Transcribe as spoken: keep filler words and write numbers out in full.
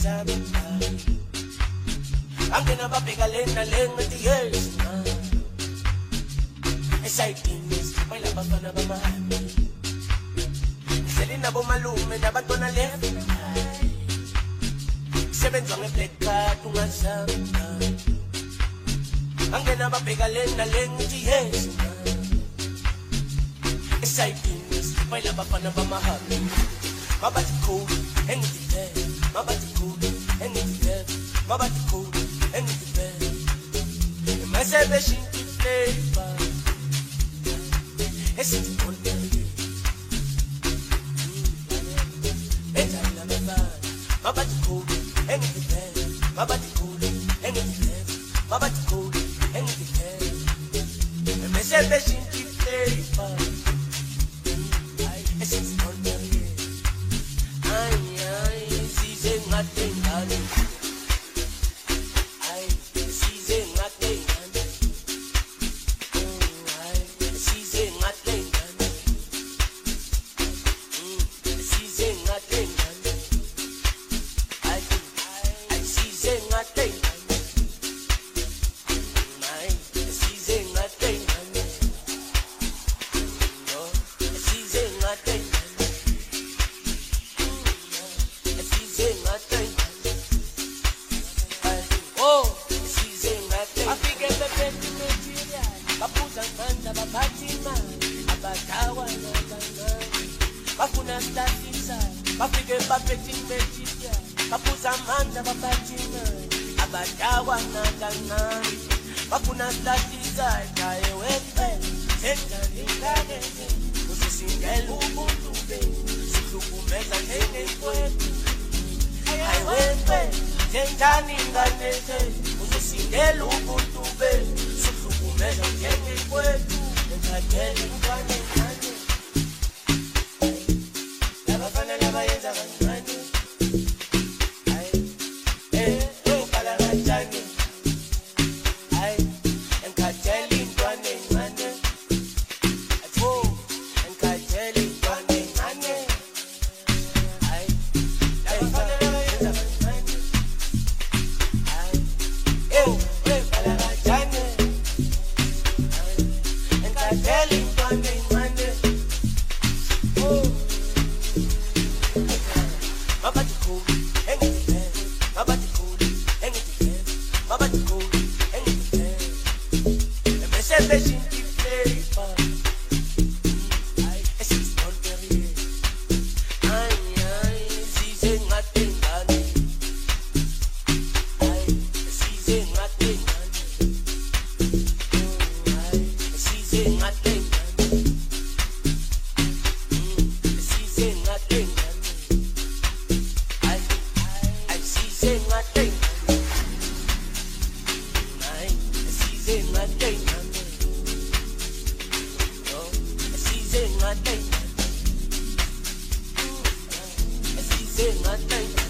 sabi ka. Ang kinabapigalin na ling at years na. Exciting is, may labas pa na ba mahami? Sali na bumalume na ba't ko na left? Seven song e-plate ka, tunga sabi ka. Ang kinabapigalin na ling at years na. Exciting is, may labas pa na ba mahami? Mabati cool, and it's dead. Mabati cool, and it's dead. Mabati cool, and it's dead. My salvation to flavor. It's in the country. It's a love. Mabati cool, and it's dead. Mabati cool, and it's dead. Mabati cool, and it's dead. My salvation to flavor. It's in the country. Ay, ay, size ngating gani. Ay, size ngating gani. Ay, size ngating gani. Size ngating gani. Ay, ay, size ngating gani. Ay, size ngating gani. No, size ngating gani. Oh, season ngating. Afike bebeti Nigeria. Bapuza manda babatima. Abatawa na ganga. Bafuna statisa. Afike bebeti Nigeria. Bapuza manda babatima. Abatawa na ganga. Bafuna statisa. Kae wepe. Senta nikageze. Usisingelu ubutube. Sukumeza nene kwetu. Ay wepe. Tentani nganete, uzisindela ubutube, susukumeza njenge kwetu, enkateli mkwane nkane. Labafana labayenza kancane. Ay, eh, eh, kala kancane. Ay, enkateli mkwane nkane. Oh, enkateli mkwane nkane. Ay, labafana labayenza kancane. Telling Monday, Monday. Oh, my body cool, and it's dead. My body cool, and it's dead. My body cool, and it's dead. The message in the flavor. I see it's not very. Ay, ay, season nothing, honey. Ay, season nothing, honey. Oh, ay, season nothing. Nothing.